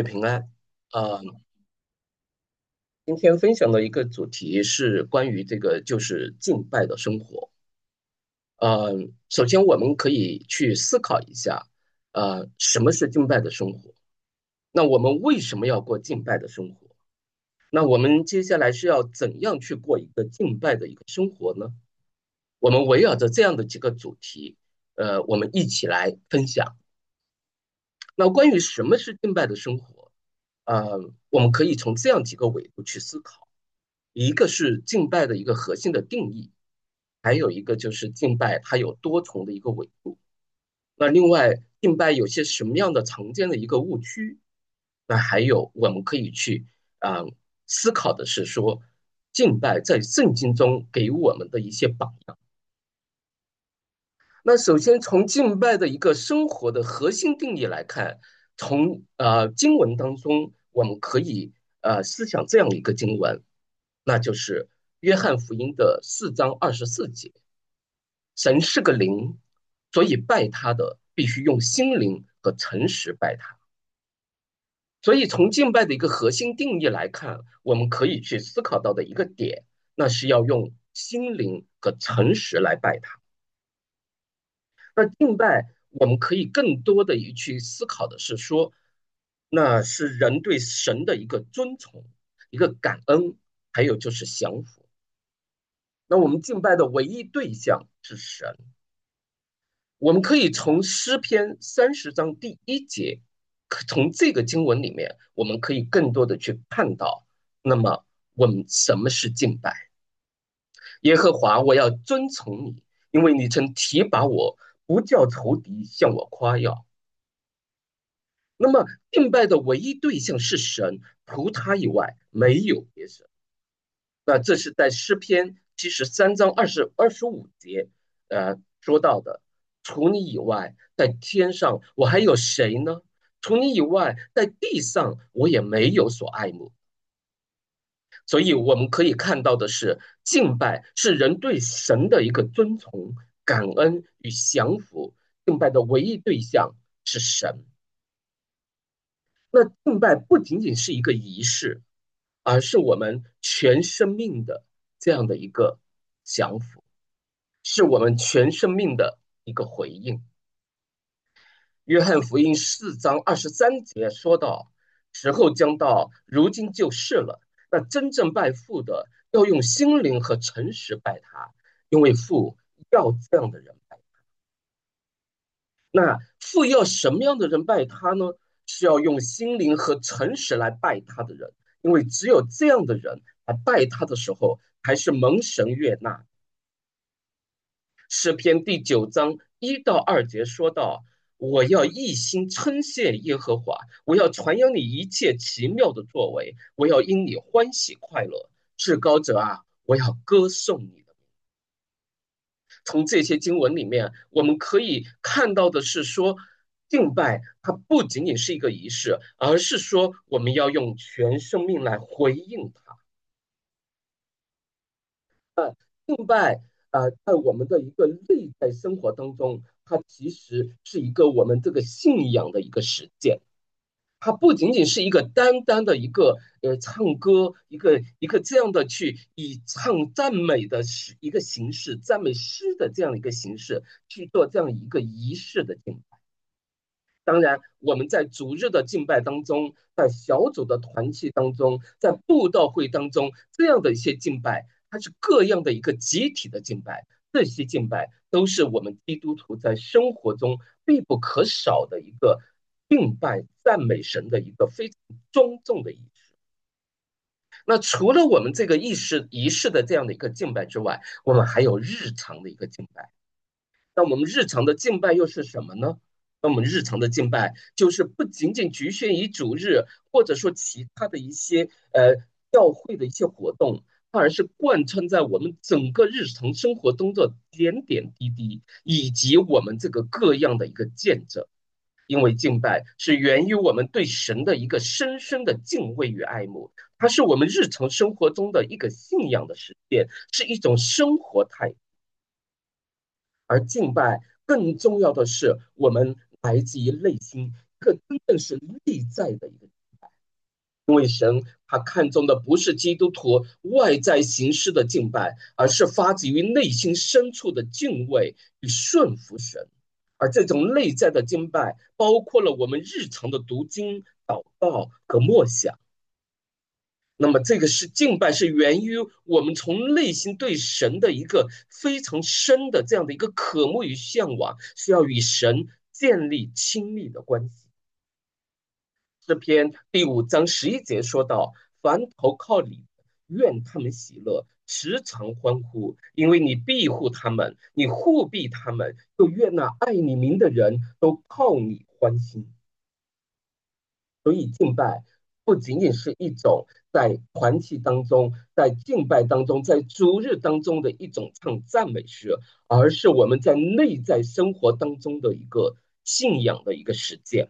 平安。呃，今天分享的一个主题是关于这个就是敬拜的生活。首先我们可以去思考一下，什么是敬拜的生活？那我们为什么要过敬拜的生活？那我们接下来是要怎样去过一个敬拜的一个生活呢？我们围绕着这样的几个主题，我们一起来分享。那关于什么是敬拜的生活，我们可以从这样几个维度去思考。一个是敬拜的一个核心的定义，还有一个就是敬拜它有多重的一个维度。那另外，敬拜有些什么样的常见的一个误区？那还有我们可以去啊、思考的是说，敬拜在圣经中给我们的一些榜样。那首先从敬拜的一个生活的核心定义来看，从经文当中，我们可以思想这样一个经文，那就是约翰福音的4章24节。神是个灵，所以拜他的必须用心灵和诚实拜他。所以从敬拜的一个核心定义来看，我们可以去思考到的一个点，那是要用心灵和诚实来拜他。那敬拜，我们可以更多的去思考的是说，那是人对神的一个尊崇、一个感恩，还有就是降服。那我们敬拜的唯一对象是神。我们可以从诗篇30章第1节，从这个经文里面，我们可以更多的去看到，那么我们什么是敬拜？耶和华，我要遵从你，因为你曾提拔我，不叫仇敌向我夸耀。那么敬拜的唯一对象是神，除他以外没有别神。那这是在诗篇73章25节，说到的。除你以外，在天上我还有谁呢？除你以外，在地上我也没有所爱慕。所以我们可以看到的是，敬拜是人对神的一个尊崇、感恩与降服。敬拜的唯一对象是神。那敬拜不仅仅是一个仪式，而是我们全生命的这样的一个降服，是我们全生命的一个回应。约翰福音4章23节说到：时候将到，如今就是了。那真正拜父的，要用心灵和诚实拜他，因为父要这样的人拜。那父要什么样的人拜他呢？是要用心灵和诚实来拜他的人，因为只有这样的人来拜他的时候，才是蒙神悦纳。诗篇第9章1到2节说到：我要一心称谢耶和华，我要传扬你一切奇妙的作为，我要因你欢喜快乐。至高者啊，我要歌颂你的。从这些经文里面，我们可以看到的是说，敬拜它不仅仅是一个仪式，而是说我们要用全生命来回应它。敬拜在我们的一个内在生活当中，它其实是一个我们这个信仰的一个实践。它不仅仅是一个单单的一个唱歌，一个这样的去以唱赞美的一个形式，赞美诗的这样一个形式去做这样一个仪式的敬拜。当然，我们在主日的敬拜当中，在小组的团契当中，在布道会当中，这样的一些敬拜，它是各样的一个集体的敬拜。这些敬拜都是我们基督徒在生活中必不可少的一个敬拜、赞美神的一个非常庄重的仪式。那除了我们这个仪式的这样的一个敬拜之外，我们还有日常的一个敬拜。那我们日常的敬拜又是什么呢？那我们日常的敬拜就是不仅仅局限于主日，或者说其他的一些教会的一些活动，而是贯穿在我们整个日常生活中的点点滴滴，以及我们这个各样的一个见证。因为敬拜是源于我们对神的一个深深的敬畏与爱慕，它是我们日常生活中的一个信仰的实践，是一种生活态度。而敬拜更重要的是，我们来自于内心，这真正是内在的一个。 因为神他看重的不是基督徒外在形式的敬拜，而是发自于内心深处的敬畏与顺服神。而这种内在的敬拜，包括了我们日常的读经、祷告和默想。那么，这个是敬拜，是源于我们从内心对神的一个非常深的这样的一个渴慕与向往，是要与神建立亲密的关系。诗篇第5章11节说到：凡投靠你的，愿他们喜乐，时常欢呼，因为你庇护他们，你护庇他们，又愿那爱你名的人都靠你欢心。所以敬拜不仅仅是一种在团契当中、在敬拜当中、在主日当中的一种唱赞美诗，而是我们在内在生活当中的一个信仰的一个实践。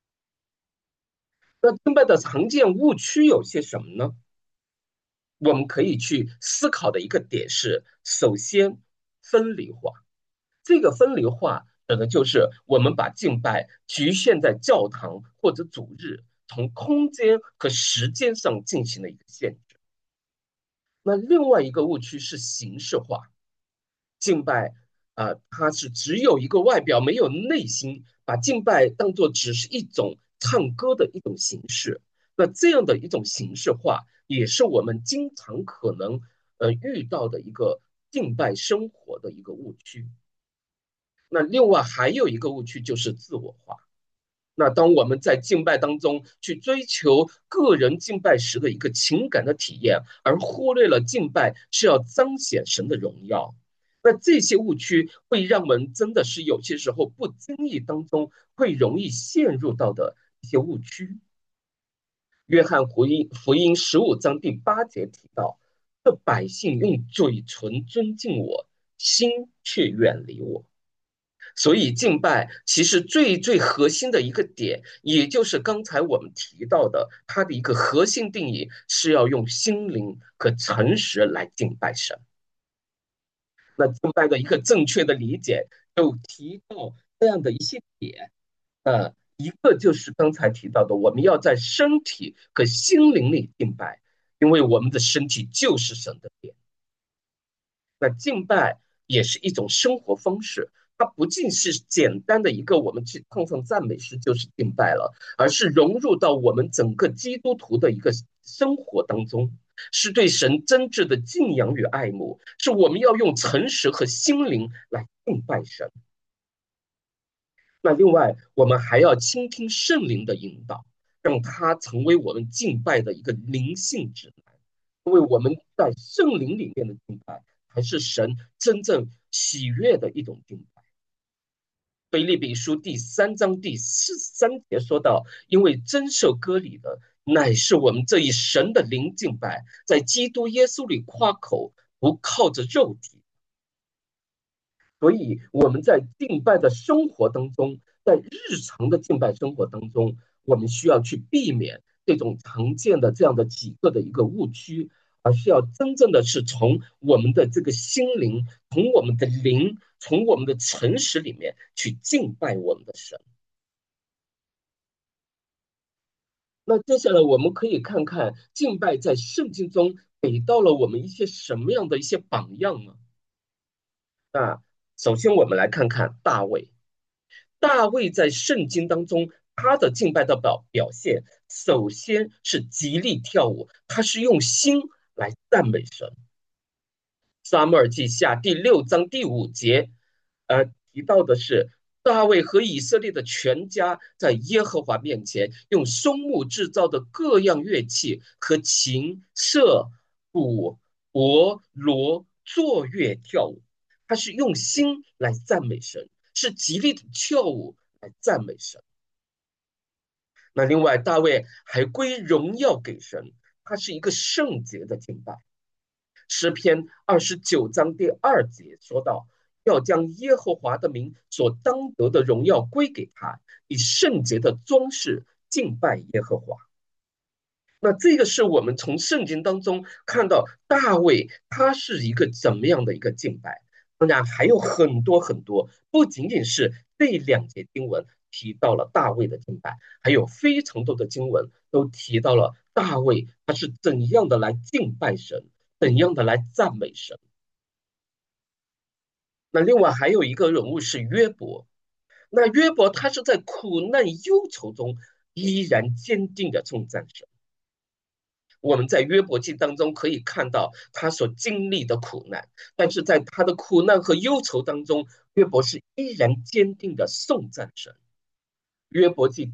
那敬拜的常见误区有些什么呢？我们可以去思考的一个点是，首先分离化。这个分离化指的就是我们把敬拜局限在教堂或者主日，从空间和时间上进行了一个限制。那另外一个误区是形式化，敬拜它是只有一个外表，没有内心，把敬拜当作只是一种唱歌的一种形式。那这样的一种形式化，也是我们经常可能遇到的一个敬拜生活的一个误区。那另外还有一个误区就是自我化。那当我们在敬拜当中去追求个人敬拜时的一个情感的体验，而忽略了敬拜是要彰显神的荣耀，那这些误区会让我们真的是有些时候不经意当中会容易陷入到的一些误区。约翰福音15章第8节提到：这百姓用嘴唇尊敬我，心却远离我。所以敬拜其实最核心的一个点，也就是刚才我们提到的，它的一个核心定义是要用心灵和诚实来敬拜神。那敬拜的一个正确的理解，就提到这样的一些点。一个就是刚才提到的，我们要在身体和心灵里敬拜，因为我们的身体就是神的殿。那敬拜也是一种生活方式，它不仅是简单的一个我们去唱唱赞美诗就是敬拜了，而是融入到我们整个基督徒的一个生活当中，是对神真挚的敬仰与爱慕，是我们要用诚实和心灵来敬拜神。那另外，我们还要倾听圣灵的引导，让它成为我们敬拜的一个灵性指南。因为我们在圣灵里面的敬拜，才是神真正喜悦的一种敬拜。腓立比书第3章第13节说到：因为真受割礼的，乃是我们这一神的灵敬拜，在基督耶稣里夸口，不靠着肉体。所以我们在敬拜的生活当中，在日常的敬拜生活当中，我们需要去避免这种常见的这样的几个的一个误区，而是要真正的是从我们的这个心灵，从我们的灵，从我们的诚实里面去敬拜我们的神。那接下来我们可以看看敬拜在圣经中给到了我们一些什么样的一些榜样呢？那首先我们来看看大卫。大卫在圣经当中，他的敬拜的表现，首先是极力跳舞，他是用心来赞美神。撒母耳记下第6章第5节，提到的是大卫和以色列的全家在耶和华面前，用松木制造的各样乐器和琴、瑟、鼓、钹、锣作乐跳舞，他是用心来赞美神，是极力的跳舞来赞美神。那另外，大卫还归荣耀给神，他是一个圣洁的敬拜。诗篇29章第2节说到：要将耶和华的名所当得的荣耀归给他，以圣洁的装饰敬拜耶和华。那这个是我们从圣经当中看到大卫他是一个怎么样的一个敬拜。当然还有很多很多，不仅仅是这2节经文， 提到了大卫的敬拜，还有非常多的经文都提到了大卫他是怎样的来敬拜神，怎样的来赞美神。那另外还有一个人物是约伯，那约伯他是在苦难忧愁中依然坚定的称赞神。我们在约伯记当中可以看到他所经历的苦难，但是在他的苦难和忧愁当中，约伯是依然坚定的颂赞神。约伯记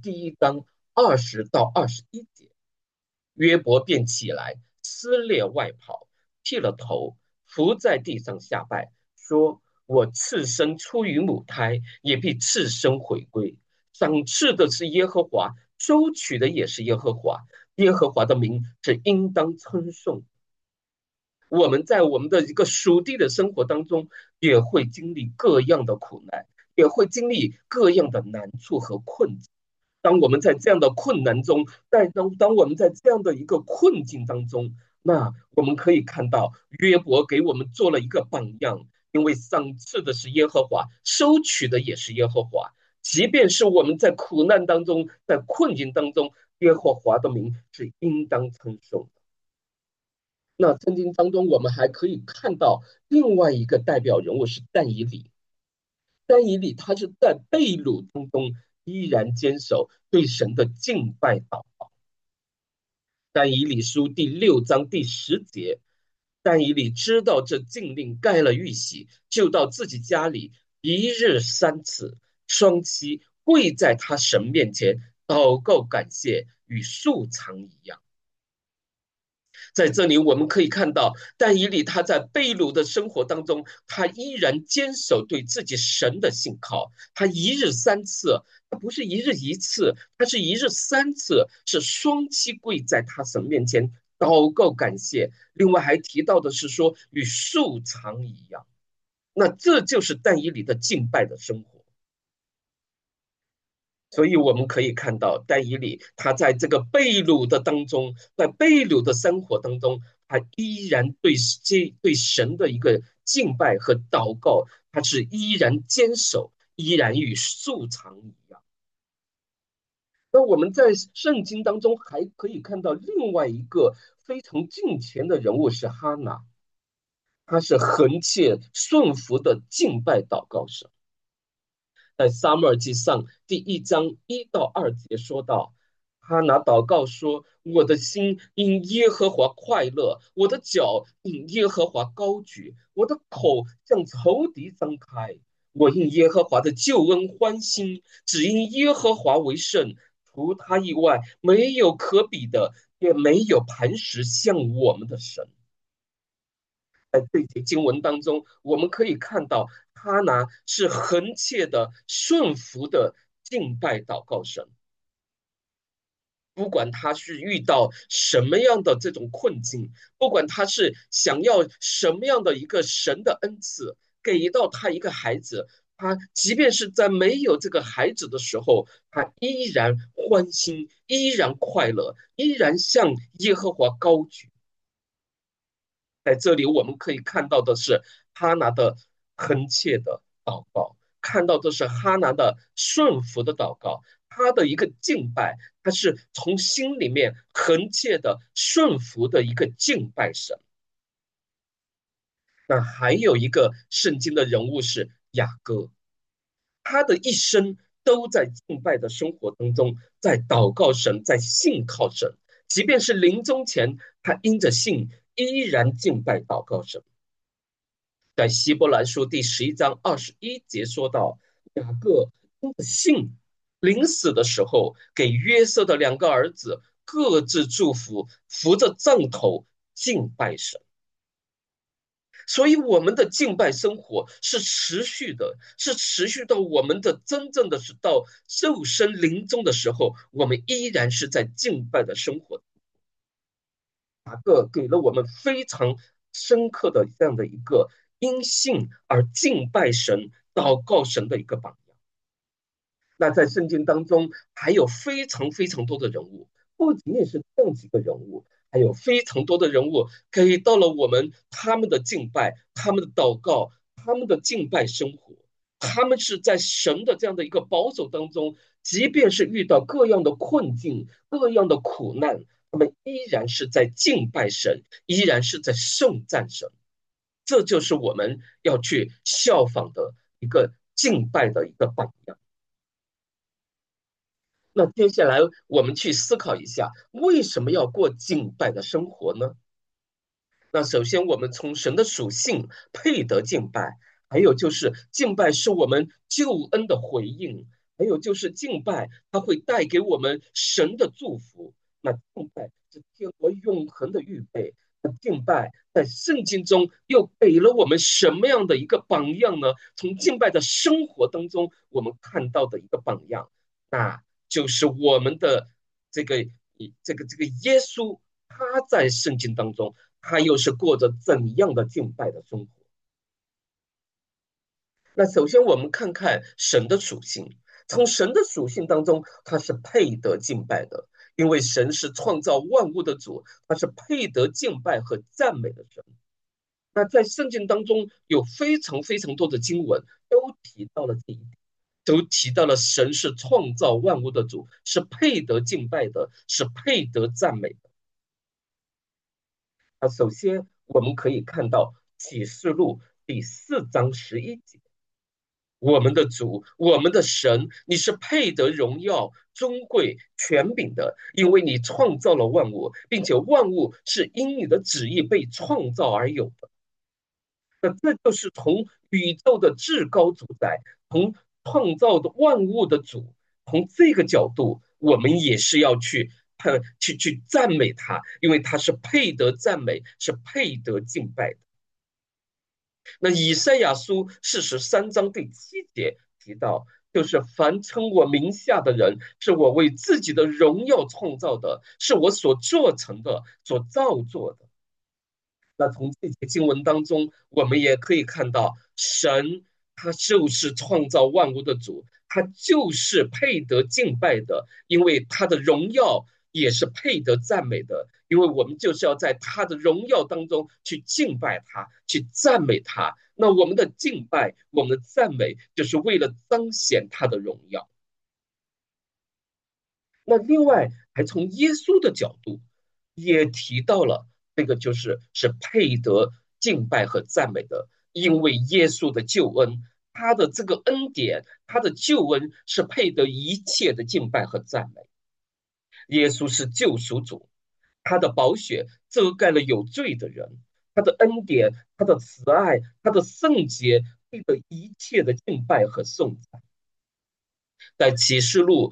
第1章20到21节，约伯便起来，撕裂外袍，剃了头，伏在地上下拜，说：我赤身出于母胎，也必赤身回归。赏赐的是耶和华，收取的也是耶和华。耶和华的名是应当称颂。我们在我们的一个属地的生活当中，也会经历各样的苦难，也会经历各样的难处和困境。当我们在这样的困难中，当我们在这样的一个困境当中，那我们可以看到约伯给我们做了一个榜样，因为赏赐的是耶和华，收取的也是耶和华。即便是我们在苦难当中，在困境当中，耶和华的名是应当称颂。那圣经当中，我们还可以看到另外一个代表人物是但以理。但以理他是在被掳当中依然坚守对神的敬拜祷告。但以理书第6章第10节，但以理知道这禁令盖了玉玺，就到自己家里一日3次，双膝跪在他神面前祷告感谢，与素常一样。在这里，我们可以看到，但以理他在被掳的生活当中，他依然坚守对自己神的信靠。他一日3次，他不是一日1次，他是一日3次，是双膝跪在他神面前祷告感谢。另外还提到的是说，与素常一样。那这就是但以理的敬拜的生活。所以我们可以看到，但以理他在这个被掳的当中，在被掳的生活当中，他依然对神的一个敬拜和祷告，他是依然坚守，依然与素常一样。那我们在圣经当中还可以看到另外一个非常敬虔的人物是哈拿，他是恒切顺服的敬拜祷告者。在撒母耳记上第1章1到2节说到，哈拿祷告说：我的心因耶和华快乐，我的脚因耶和华高举，我的口向仇敌张开。我因耶和华的救恩欢心，只因耶和华为圣，除他以外没有可比的，也没有磐石像我们的神。在这节经文当中，我们可以看到哈拿是恒切的顺服的敬拜祷告神。不管他是遇到什么样的这种困境，不管他是想要什么样的一个神的恩赐，给到他一个孩子，他即便是在没有这个孩子的时候，他依然欢心，依然快乐，依然向耶和华高举。在这里，我们可以看到的是哈拿的恳切的祷告，看到的是哈拿的顺服的祷告，他的一个敬拜，他是从心里面恳切的顺服的一个敬拜神。那还有一个圣经的人物是雅各，他的一生都在敬拜的生活当中，在祷告神，在信靠神，即便是临终前，他因着信依然敬拜祷告神。在希伯来书第11章21节说到，雅各因着信，临死的时候给约瑟的2个儿子各自祝福，扶着杖头敬拜神。所以我们的敬拜生活是持续的，是持续到我们的真正的是到寿身临终的时候，我们依然是在敬拜的生活。雅各给了我们非常深刻的这样的一个因信而敬拜神、祷告神的一个榜样。那在圣经当中还有非常非常多的人物，不仅仅是这样几个人物，还有非常多的人物给到了我们他们的敬拜、他们的祷告、他们的敬拜生活。 他们是在神的这样的一个保守当中，即便是遇到各样的困境、各样的苦难，他们依然是在敬拜神，依然是在颂赞神。这就是我们要去效仿的一个敬拜的一个榜样。那接下来我们去思考一下，为什么要过敬拜的生活呢？那首先，我们从神的属性配得敬拜，还有就是敬拜是我们救恩的回应，还有就是敬拜它会带给我们神的祝福。那敬拜是天国永恒的预备。那敬拜在圣经中又给了我们什么样的一个榜样呢？从敬拜的生活当中，我们看到的一个榜样，那就是我们的这个这个耶稣，他在圣经当中。他又是过着怎样的敬拜的生活？那首先我们看看神的属性，从神的属性当中，他是配得敬拜的，因为神是创造万物的主，他是配得敬拜和赞美的神。那在圣经当中有非常非常多的经文都提到了这一点，都提到了神是创造万物的主，是配得敬拜的，是配得赞美的。那首先我们可以看到启示录第4章11节，我们的主，我们的神，你是配得荣耀、尊贵、权柄的，因为你创造了万物，并且万物是因你的旨意被创造而有的。那这就是从宇宙的至高主宰，从创造的万物的主，从这个角度，我们也是要去赞美他，因为他是配得赞美，是配得敬拜的。那以赛亚书43章第7节提到，就是凡称我名下的人，是我为自己的荣耀创造的，是我所做成的，所造作的。那从这些经文当中，我们也可以看到，神他就是创造万物的主，他就是配得敬拜的，因为他的荣耀也是配得赞美的，因为我们就是要在他的荣耀当中去敬拜他，去赞美他。那我们的敬拜，我们的赞美，就是为了彰显他的荣耀。那另外，还从耶稣的角度也提到了这个，是配得敬拜和赞美的，因为耶稣的救恩，他的这个恩典，他的救恩是配得一切的敬拜和赞美。耶稣是救赎主，他的宝血遮盖了有罪的人，他的恩典，他的慈爱，他的圣洁，配得一切的敬拜和颂赞。在启示录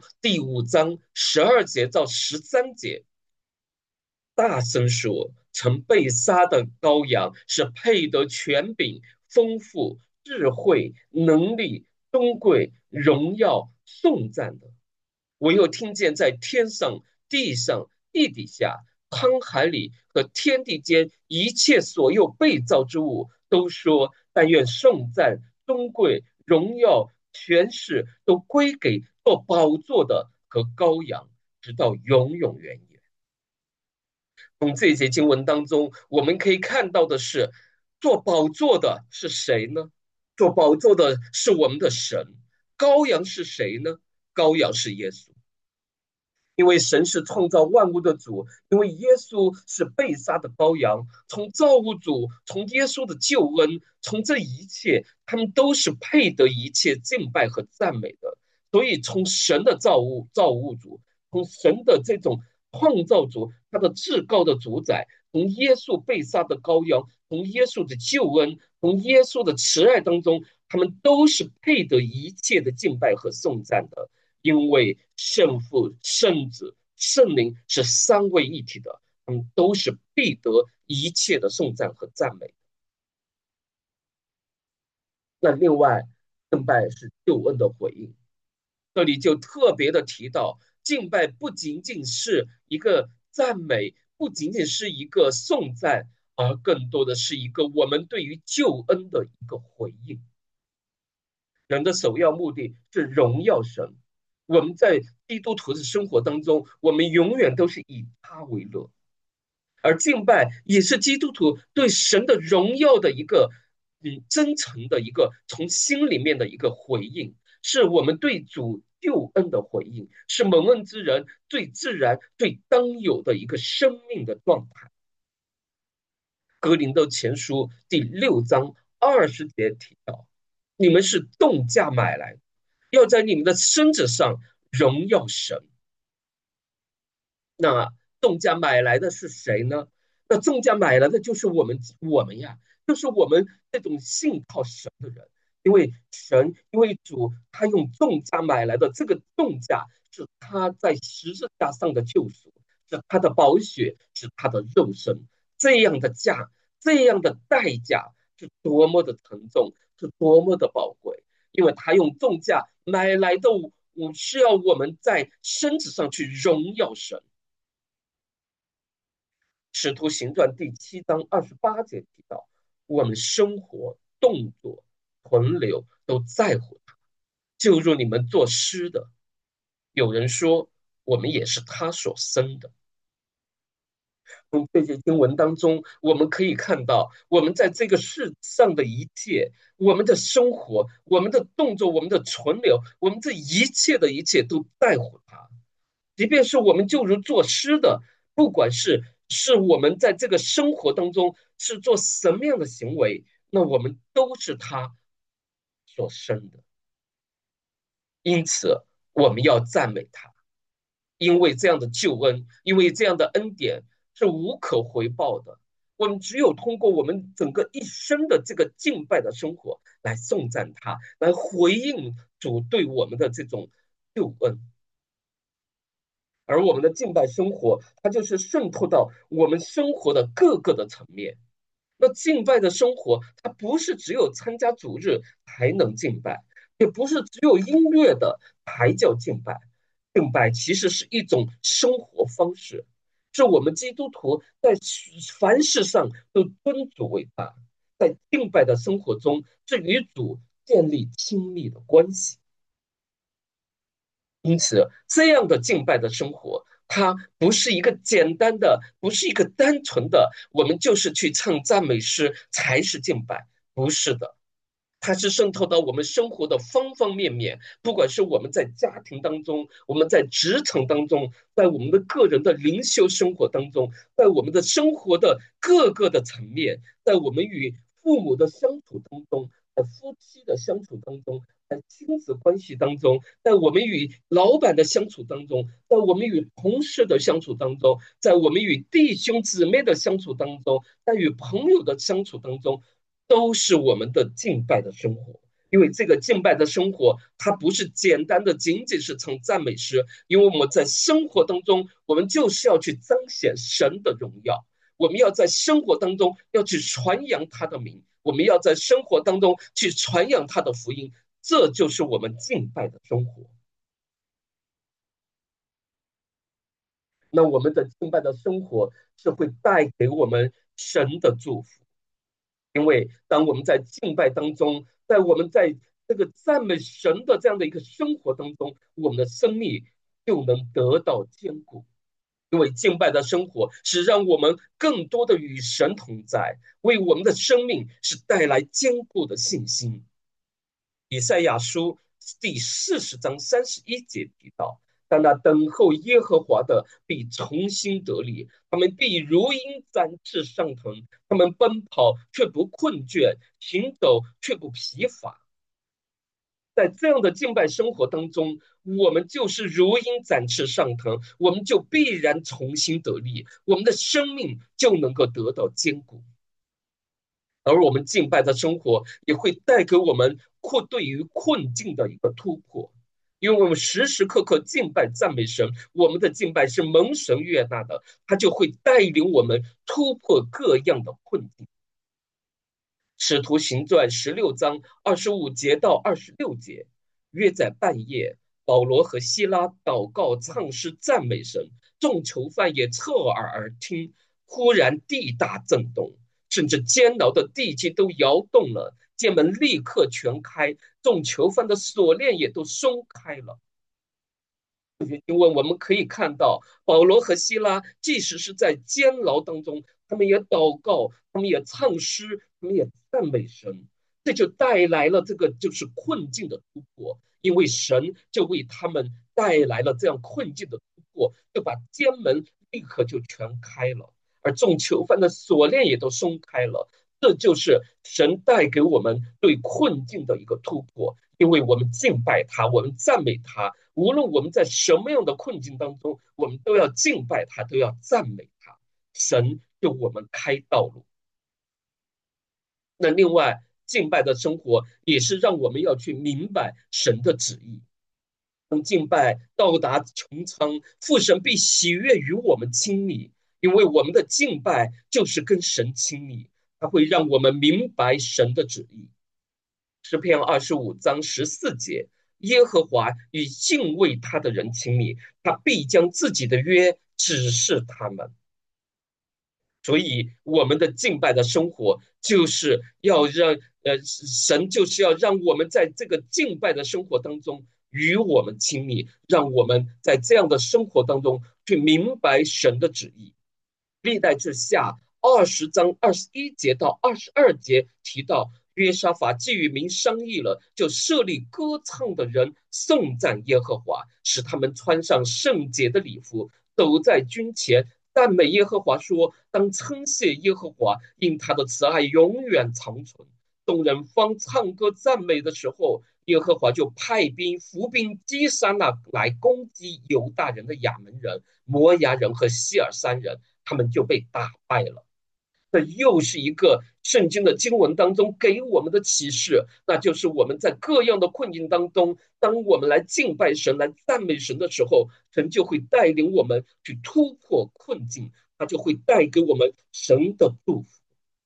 第5章12节到13节，大声说：曾被杀的羔羊是配得权柄、丰富、智慧、能力、尊贵、荣耀、颂赞的。我又听见在天上、地上、地底下、沧海里和天地间一切所有被造之物，都说：但愿颂赞、尊贵、荣耀、权势都归给做宝座的和羔羊，直到永永远远。从这些经文当中，我们可以看到的是，做宝座的是谁呢？做宝座的是我们的神。羔羊是谁呢？羔羊是耶稣。因为神是创造万物的主，因为耶稣是被杀的羔羊，从造物主，从耶稣的救恩，从这一切，他们都是配得一切敬拜和赞美的。所以，从神的造物主，从神的这种创造主，他的至高的主宰，从耶稣被杀的羔羊，从耶稣的救恩，从耶稣的慈爱当中，他们都是配得一切的敬拜和颂赞的。因为圣父、圣子、圣灵是三位一体的，他们都是必得一切的颂赞和赞美。那另外，敬拜是救恩的回应，这里就特别的提到，敬拜不仅仅是一个赞美，不仅仅是一个颂赞，而更多的是一个我们对于救恩的一个回应。人的首要目的是荣耀神。我们在基督徒的生活当中，我们永远都是以他为乐，而敬拜也是基督徒对神的荣耀的真诚的一个从心里面的一个回应，是我们对主救恩的回应，是蒙恩之人最自然、最当有的一个生命的状态。格林的前书第6章20节提到，你们是重价买来的，要在你们的身子上荣耀神。那重价买来的是谁呢？那重价买来的就是我们呀，就是我们这种信靠神的人。因为神，因为主，他用重价买来的这个重价，是他在十字架上的救赎，是他的宝血，是他的肉身。这样的价，这样的代价，是多么的沉重，是多么的宝贵。因为他用重价买来的，是要我们在身子上去荣耀神。使徒行传第7章28节提到，我们生活、动作、存留都在乎他，就如你们作诗的，有人说我们也是他所生的。从这些经文当中，我们可以看到，我们在这个世上的一切，我们的生活、我们的动作、我们的存留，我们这一切都在乎他。即便是我们就如作诗的，不管是我们在这个生活当中是做什么样的行为，那我们都是他所生的。因此，我们要赞美他，因为这样的救恩，因为这样的恩典是无可回报的。我们只有通过我们整个一生的这个敬拜的生活来颂赞他，来回应主对我们的这种救恩。而我们的敬拜生活，它就是渗透到我们生活的各个的层面。那敬拜的生活，它不是只有参加主日才能敬拜，也不是只有音乐的才叫敬拜。敬拜其实是一种生活方式，是我们基督徒在凡事上都尊主为大，在敬拜的生活中是与主建立亲密的关系。因此，这样的敬拜的生活，它不是一个简单的，不是一个单纯的，我们就是去唱赞美诗才是敬拜，不是的。它是渗透到我们生活的方方面面，不管是我们在家庭当中，我们在职场当中，在我们的个人的灵修生活当中，在我们的生活的各个的层面，在我们与父母的相处当中，在夫妻的相处当中，在亲子关系当中，在我们与老板的相处当中，在我们与同事的相处当中，在我们与弟兄姊妹的相处当中，在与朋友的相处当中，都是我们的敬拜的生活。因为这个敬拜的生活，它不是简单的仅仅是唱赞美诗，因为我们在生活当中，我们就是要去彰显神的荣耀，我们要在生活当中要去传扬他的名，我们要在生活当中去传扬他的福音，这就是我们敬拜的生活。那我们的敬拜的生活是会带给我们神的祝福。因为当我们在敬拜当中，在我们在这个赞美神的这样的一个生活当中，我们的生命就能得到坚固。因为敬拜的生活是让我们更多的与神同在，为我们的生命是带来坚固的信心。以赛亚书第40章31节提到，但那等候耶和华的必重新得力，他们必如鹰展翅上腾，他们奔跑却不困倦，行走却不疲乏。在这样的敬拜生活当中，我们就是如鹰展翅上腾，我们就必然重新得力，我们的生命就能够得到坚固。而我们敬拜的生活也会带给我们对于困境的一个突破，因为我们时时刻刻敬拜赞美神，我们的敬拜是蒙神悦纳的，他就会带领我们突破各样的困境。使徒行传16章25节到26节，约在半夜，保罗和希拉祷告唱诗赞美神，众囚犯也侧耳而听。忽然地大震动，甚至监牢的地基都摇动了，监门立刻全开，众囚犯的锁链也都松开了。因为我们可以看到，保罗和希拉即使是在监牢当中，他们也祷告，他们也唱诗，他们也赞美神。 这就带来了这个就是困境的突破，因为神就为他们带来了这样困境的突破，就把监门立刻就全开了，而众囚犯的锁链也都松开了。这就是神带给我们对困境的一个突破，因为我们敬拜他，我们赞美他，无论我们在什么样的困境当中，我们都要敬拜他，都要赞美他。神就我们开道路。那另外，敬拜的生活也是让我们要去明白神的旨意。当敬拜到达穹苍，父神必喜悦与我们亲密，因为我们的敬拜就是跟神亲密，它会让我们明白神的旨意。诗篇25章14节，耶和华与敬畏他的人亲密，他必将自己的约指示他们。所以，我们的敬拜的生活，就是要让神就是要让我们在这个敬拜的生活当中与我们亲密，让我们在这样的生活当中去明白神的旨意。历代志下20章21节到22节提到，约沙法既与民商议了，就设立歌唱的人颂赞耶和华，使他们穿上圣洁的礼服，走在军前，赞美耶和华说：当称谢耶和华，因他的慈爱永远长存。众人方唱歌赞美的时候，耶和华就派兵伏兵击杀那来攻击犹大人的亚门人、摩押人和希尔山人，他们就被打败了。这又是一个圣经的经文当中给我们的启示，那就是我们在各样的困境当中，当我们来敬拜神、来赞美神的时候，神就会带领我们去突破困境，他就会带给我们神的祝福。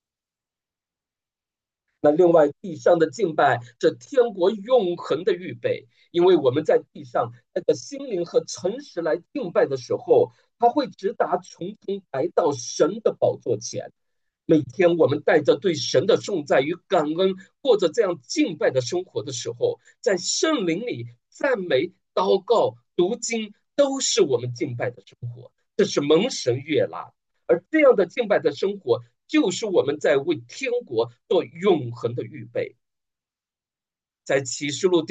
那另外，地上的敬拜，这天国永恒的预备，因为我们在地上那个心灵和诚实来敬拜的时候，他会直达从头来到神的宝座前。每天我们带着对神的颂赞与感恩，过着这样敬拜的生活的时候，在圣灵里赞美、祷告、读经，都是我们敬拜的生活。这是蒙神悦纳，而这样的敬拜的生活，就是我们在为天国做永恒的预备。在启示录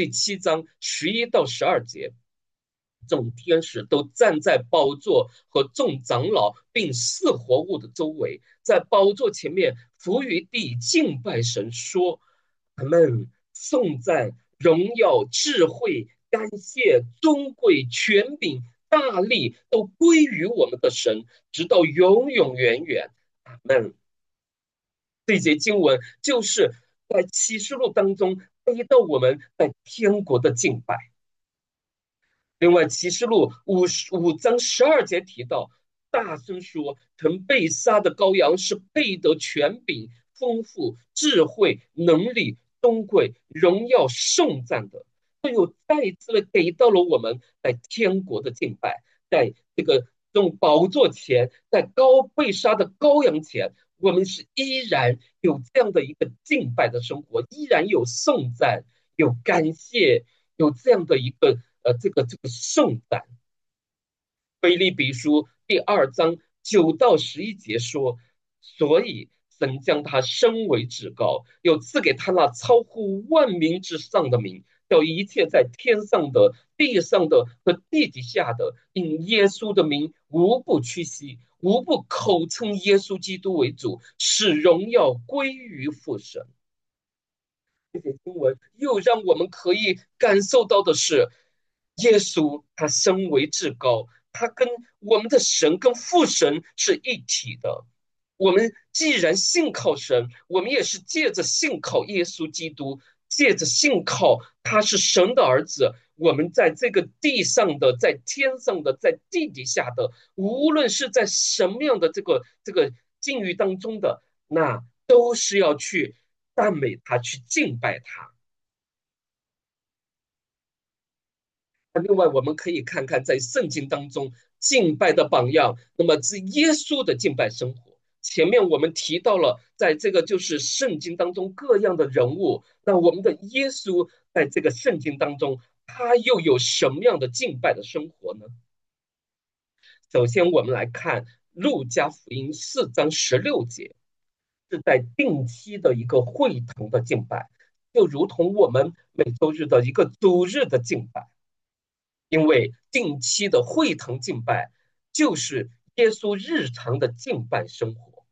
第7章11到12节，众天使都站在宝座和众长老并四活物的周围，在宝座前面伏于地敬拜神，说：他们颂赞、荣耀、智慧、感谢、尊贵、权柄、大力都归于我们的神，直到永永远远。阿门。这节经文就是在启示录当中背到我们在天国的敬拜。另外，启示录55章12节提到，大声说：曾被杀的羔羊是配得权柄、丰富、智慧、能力、尊贵、荣耀、颂赞的。这又再一次的给到了我们在天国的敬拜，在这种宝座前，在被杀的羔羊前，我们是依然有这样的一个敬拜的生活，依然有颂赞、有感谢，有这样的一个这个颂赞。腓立比书第2章9到11节说：所以神将他升为至高，又赐给他那超乎万民之上的名，叫一切在天上的、地上的和地底下的，因耶稣的名，无不屈膝，无不口称耶稣基督为主，使荣耀归于父神。这些经文又让我们可以感受到的是，耶稣他身为至高，他跟我们的神跟父神是一体的。我们既然信靠神，我们也是借着信靠耶稣基督，借着信靠他是神的儿子。我们在这个地上的，在天上的，在地底下的，无论是在什么样的这个境遇当中的，那都是要去赞美他，去敬拜他。另外，我们可以看看在圣经当中敬拜的榜样，那么是耶稣的敬拜生活。前面我们提到了，在这个就是圣经当中各样的人物，那我们的耶稣在这个圣经当中，他又有什么样的敬拜的生活呢？首先，我们来看路加福音4章16节，是在定期的一个会堂的敬拜。 就如同我们每周日的一个主日的敬拜，因为定期的会堂敬拜就是耶稣日常的敬拜生活。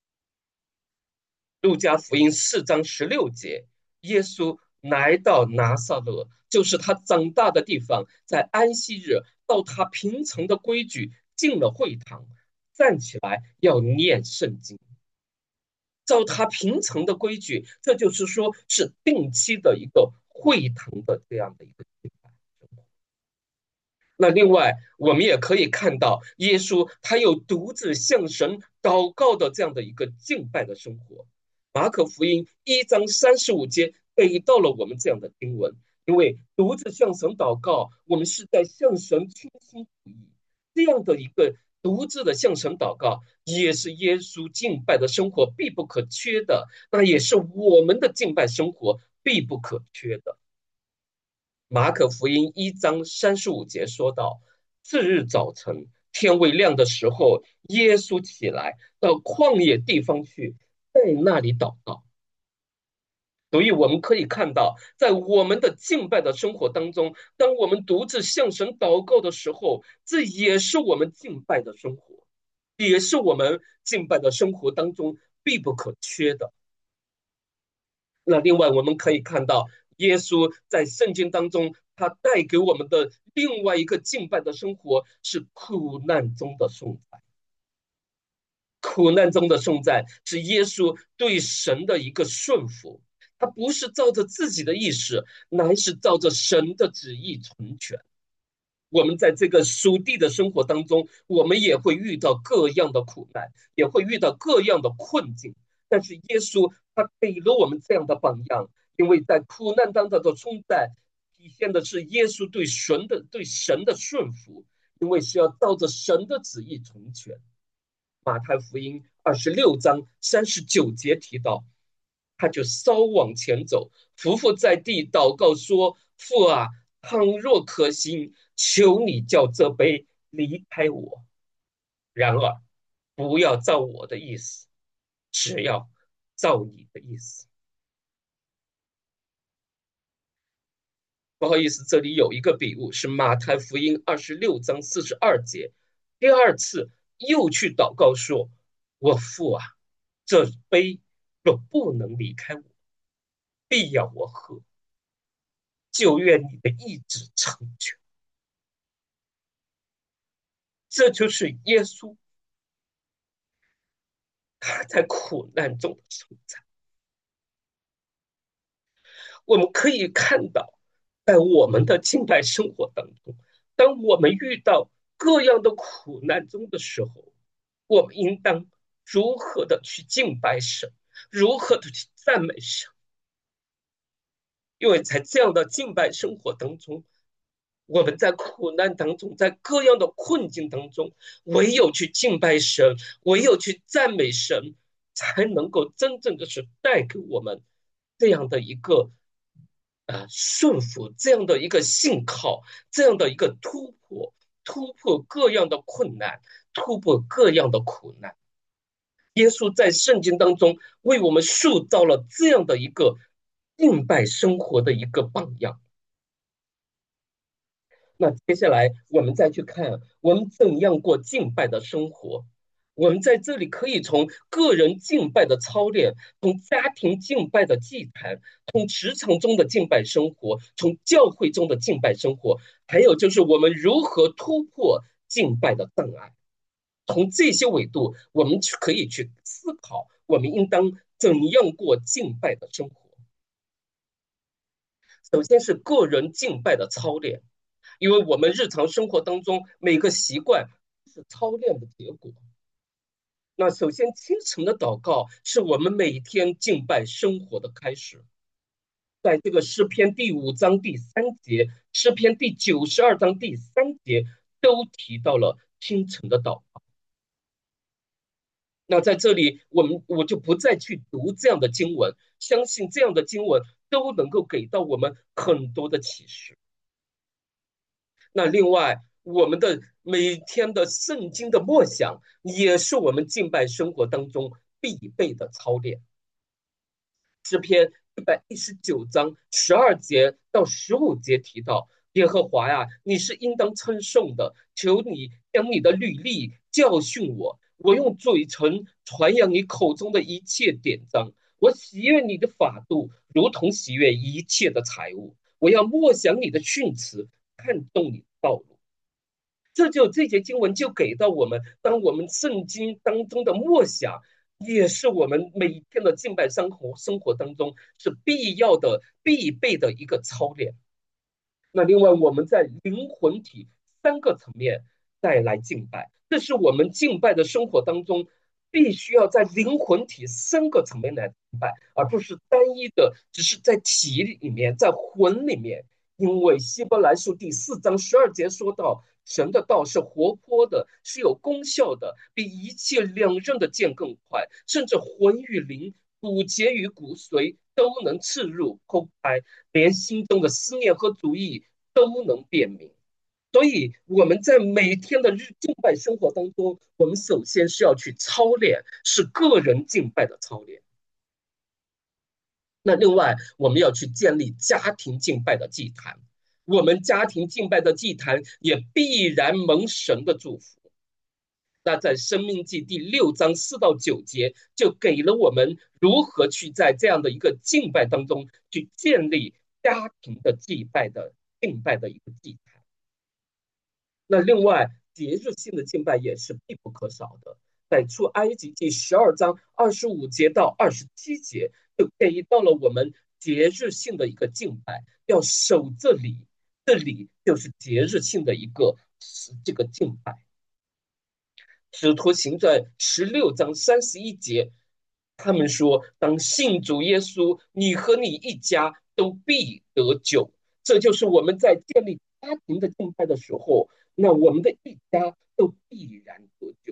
路加福音4章16节，耶稣来到拿撒勒，就是他长大的地方，在安息日，到他平常的规矩，进了会堂，站起来要念圣经。照他平常的规矩，这就是说是定期的一个会堂的这样的一个敬拜。那另外，我们也可以看到，耶稣他有独自向神祷告的这样的一个敬拜的生活。马可福音1章35节给到了我们这样的经文，因为独自向神祷告，我们是在向神倾心吐意，这样的一个独自的向神祷告，也是耶稣敬拜的生活必不可缺的，那也是我们的敬拜生活必不可缺的。马可福音1章35节说到，次日早晨天未亮的时候，耶稣起来到旷野地方去，在那里祷告。所以我们可以看到，在我们的敬拜的生活当中，当我们独自向神祷告的时候，这也是我们敬拜的生活，也是我们敬拜的生活当中必不可缺的。那另外我们可以看到，耶稣在圣经当中，他带给我们的另外一个敬拜的生活是苦难中的颂赞。苦难中的颂赞是耶稣对神的一个顺服，他不是照着自己的意识，乃是照着神的旨意成全。我们在这个属地的生活当中，我们也会遇到各样的苦难，也会遇到各样的困境。但是耶稣他给了我们这样的榜样，因为在苦难当中的冲赞，体现的是耶稣对神的顺服，因为是要照着神的旨意成全。马太福音26章39节提到，他就稍往前走，伏伏在地祷告说：父啊，倘若可行，求你叫这杯离开我。然而，不要照我的意思，只要照你的意思。不好意思，这里有一个笔误，是马太福音26章42节，第二次又去祷告说：我父啊，这杯若不能离开我，必要我喝，就愿你的意志成全。这就是耶稣他在苦难中的存在。我们可以看到，在我们的敬拜生活当中，当我们遇到各样的苦难中的时候，我们应当如何的去敬拜神，如何的去赞美神。因为在这样的敬拜生活当中，我们在苦难当中，在各样的困境当中，唯有去敬拜神，唯有去赞美神，才能够真正的是带给我们这样的一个顺服，这样的一个信靠，这样的一个突破，突破各样的困难，突破各样的苦难。耶稣在圣经当中为我们塑造了这样的一个敬拜生活的一个榜样。那接下来我们再去看我们怎样过敬拜的生活。我们在这里可以从个人敬拜的操练，从家庭敬拜的祭坛，从职场中的敬拜生活，从教会中的敬拜生活，还有就是我们如何突破敬拜的障碍。从这些维度，我们可以去思考，我们应当怎样过敬拜的生活。首先是个人敬拜的操练。因为我们日常生活当中每个习惯是操练的结果。那首先，清晨的祷告是我们每天敬拜生活的开始。在这个诗篇第5章第3节、诗篇第92章第3节都提到了清晨的祷告。那在这里，我就不再去读这样的经文，相信这样的经文都能够给到我们很多的启示。那另外，我们的每天的圣经的默想，也是我们敬拜生活当中必备的操练。诗篇 119章12节到15节提到，耶和华呀，你是应当称颂的，求你将你的律例教训我，我用嘴唇传扬你口中的一切典章。我喜悦你的法度，如同喜悦一切的财物。我要默想你的训词，看重你的道路。这节经文就给到我们，当我们圣经当中的默想，也是我们每天的敬拜生活当中是必要的、必备的一个操练。那另外，我们在灵魂体三个层面带来敬拜，这是我们敬拜的生活当中必须要在灵魂体三个层面来敬拜，而不是单一的，只是在体里面，在魂里面。因为希伯来书第4章12节说到，神的道是活泼的，是有功效的，比一切两刃的剑更快，甚至魂与灵、骨节与骨髓都能刺入剖开，连心中的思念和主意都能辨明。所以我们在每天的敬拜生活当中，我们首先是要去操练，是个人敬拜的操练。那另外，我们要去建立家庭敬拜的祭坛，我们家庭敬拜的祭坛也必然蒙神的祝福。那在《生命记》第6章4到9节就给了我们如何去在这样的一个敬拜当中去建立家庭的敬拜的一个祭坛。那另外，节日性的敬拜也是必不可少的。在出埃及记12章25节到27节，就给到了我们节日性的一个敬拜，要守这里，这里就是节日性的一个这个敬拜。使徒行传16章31节，他们说：当信主耶稣，你和你一家都必得救。这就是我们在建立家庭的敬拜的时候，那我们的一家都必然得救。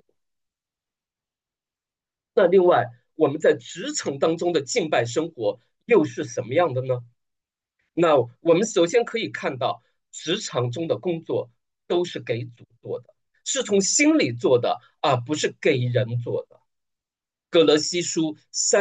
那另外，我们在职场当中的敬拜生活又是什么样的呢？那我们首先可以看到，职场中的工作都是给主做的，是从心里做的，而不是给人做的。葛勒西书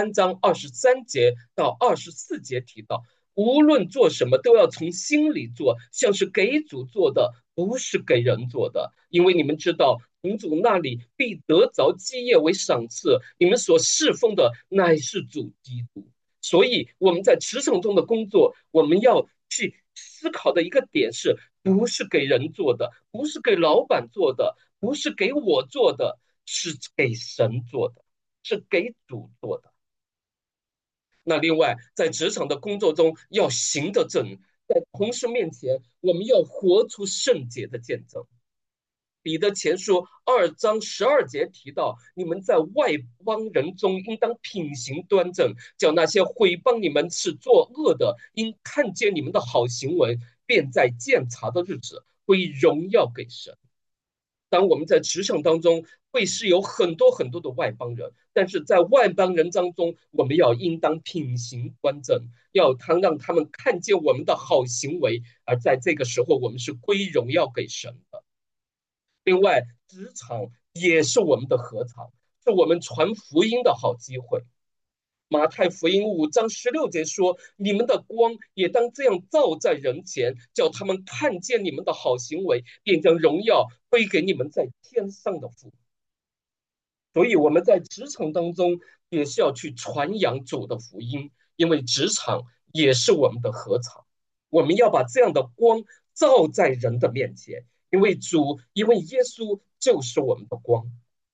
3章23节到24节提到，无论做什么都要从心里做，像是给主做的，不是给人做的。因为你们知道，从主那里必得着基业为赏赐，你们所侍奉的乃是主基督。所以我们在职场中的工作，我们要去思考的一个点是，不是给人做的，不是给老板做的，不是给我做的，是给神做的。是给主做的。那另外，在职场的工作中要行得正，在同事面前，我们要活出圣洁的见证。彼得前书2章12节提到，你们在外邦人中应当品行端正，叫那些毁谤你们是作恶的，因看见你们的好行为，便在鉴察的日子归荣耀给神。当我们在职场当中会是有很多很多的外邦人，但是在外邦人当中，我们要应当品行端正，要让他们看见我们的好行为，而在这个时候，我们是归荣耀给神的。另外，职场也是我们的合场，是我们传福音的好机会。马太福音5章16节说：“你们的光也当这样照在人前，叫他们看见你们的好行为，便将荣耀归给你们在天上的父。”所以我们在职场当中也是要去传扬主的福音，因为职场也是我们的合场，我们要把这样的光照在人的面前，因为耶稣就是我们的光。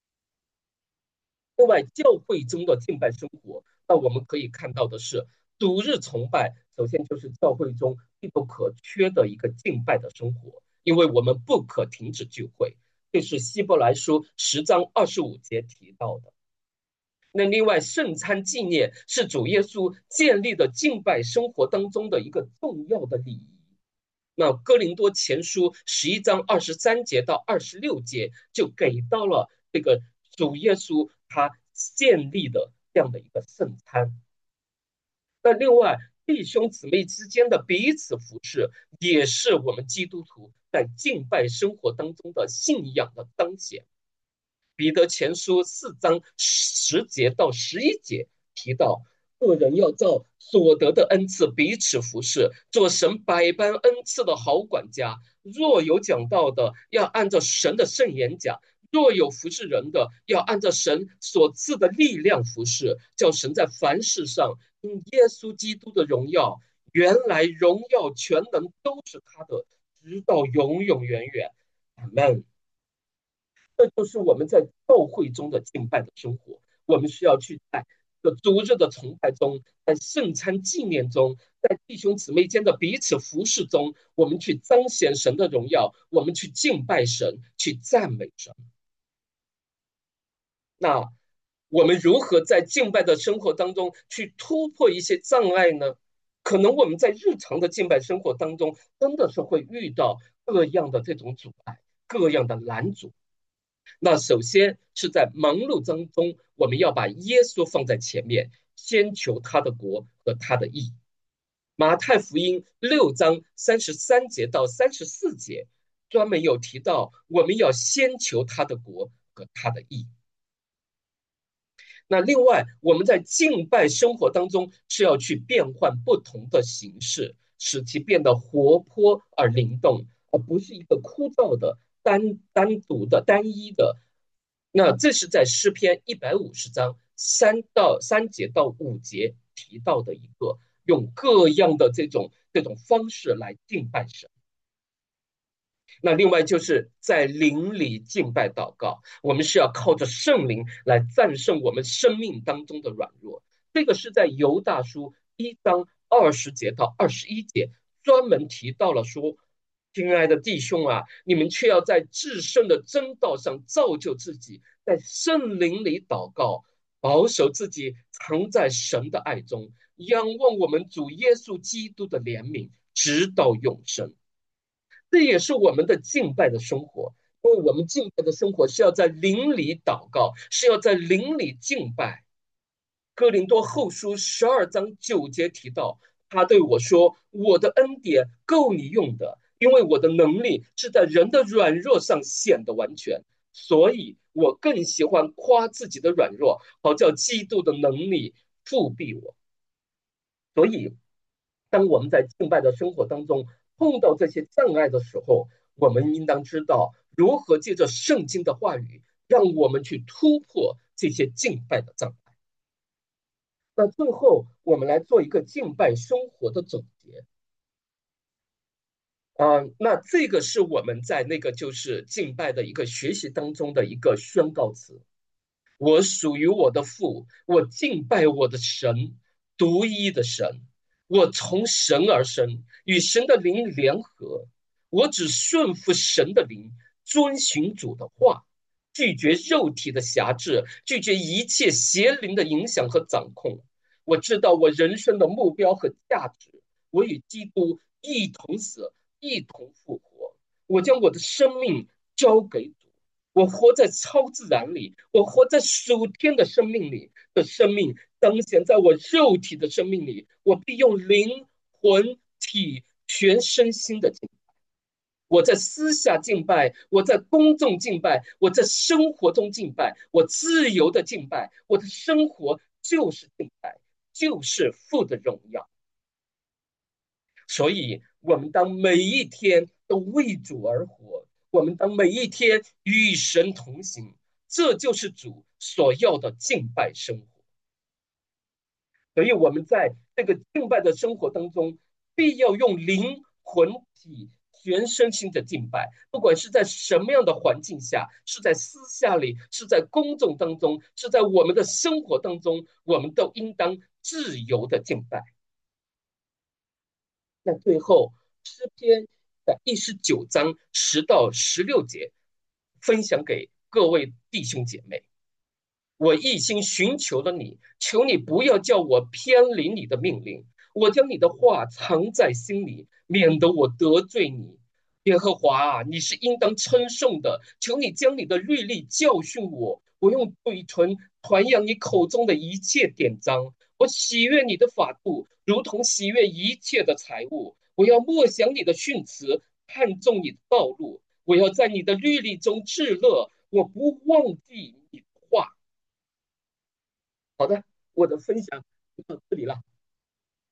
另外，教会中的敬拜生活，那我们可以看到的是，主日崇拜首先就是教会中必不可缺的一个敬拜的生活，因为我们不可停止聚会，这是希伯来书10章25节提到的。那另外，圣餐纪念是主耶稣建立的敬拜生活当中的一个重要的礼仪。那哥林多前书11章23节到26节就给到了这个主耶稣他建立的这样的一个圣餐。那另外，弟兄姊妹之间的彼此服侍，也是我们基督徒在敬拜生活当中的信仰的彰显。彼得前书4章10节到11节提到， 个人要照所得的恩赐彼此服侍，做神百般恩赐的好管家。若有讲道的，要按照神的圣言讲；若有服侍人的，要按照神所赐的力量服侍，叫神在凡事上因耶稣基督的荣耀，原来荣耀全能都是他的，直到永永远远。阿门。这就是我们在教会中的敬拜的生活。我们需要去在主日的崇拜中，在圣餐纪念中，在弟兄姊妹间的彼此服侍中，我们去彰显神的荣耀，我们去敬拜神，去赞美神。那我们如何在敬拜的生活当中去突破一些障碍呢？可能我们在日常的敬拜生活当中，真的是会遇到各样的这种阻碍，各样的拦阻。那首先是在忙碌当中，我们要把耶稣放在前面，先求他的国和他的义。马太福音6章33节到34节，专门有提到我们要先求他的国和他的义。那另外，我们在敬拜生活当中是要去变换不同的形式，使其变得活泼而灵动，而不是一个枯燥的、单独的、单一的。那这是在诗篇150章3节到5节提到的一个用各样的这种方式来敬拜神。那另外就是在灵里敬拜祷告，我们是要靠着圣灵来战胜我们生命当中的软弱。这个是在犹大书1章20节到21节专门提到了说，亲爱的弟兄啊，你们却要在至圣的真道上造就自己，在圣灵里祷告，保守自己藏在神的爱中，仰望我们主耶稣基督的怜悯，直到永生。这也是我们的敬拜的生活，因为我们敬拜的生活是要在灵里祷告，是要在灵里敬拜。哥林多后书12章9节提到，他对我说：“我的恩典够你用的，因为我的能力是在人的软弱上显得完全。所以我更喜欢夸自己的软弱，好叫基督的能力复庇我。”所以，当我们在敬拜的生活当中碰到这些障碍的时候，我们应当知道如何借着圣经的话语，让我们去突破这些敬拜的障碍。那最后，我们来做一个敬拜生活的总结那这个是我们在那个就是敬拜的一个学习当中的一个宣告词。我属于我的父，我敬拜我的神，独一的神。我从神而生，与神的灵联合。我只顺服神的灵，遵循主的话，拒绝肉体的辖制，拒绝一切邪灵的影响和掌控。我知道我人生的目标和价值，我与基督一同死，一同复活。我将我的生命交给主。我活在超自然里，我活在属天的生命里的生命彰显在我肉体的生命里，我必用灵魂体全身心的敬拜。我在私下敬拜，我在公众敬拜，我在生活中敬拜，我自由的敬拜，我的生活就是敬拜，就是父的荣耀。所以，我们当每一天都为主而活，我们当每一天与神同行，这就是主所要的敬拜生活。所以，我们在这个敬拜的生活当中，必要用灵魂体全身心的敬拜，不管是在什么样的环境下，是在私下里，是在公众当中，是在我们的生活当中，我们都应当自由的敬拜。那最后，诗篇的第19章10到16节，分享给各位弟兄姐妹。我一心寻求了你，求你不要叫我偏离你的命令。我将你的话藏在心里，免得我得罪你。耶和华啊，你是应当称颂的，求你将你的律例教训我。我用嘴唇传扬你口中的一切典章。我喜悦你的法度，如同喜悦一切的财物。我要默想你的训词，看重你的道路。我要在你的律例中至乐，我不忘记你的话。好的，我的分享到这里了。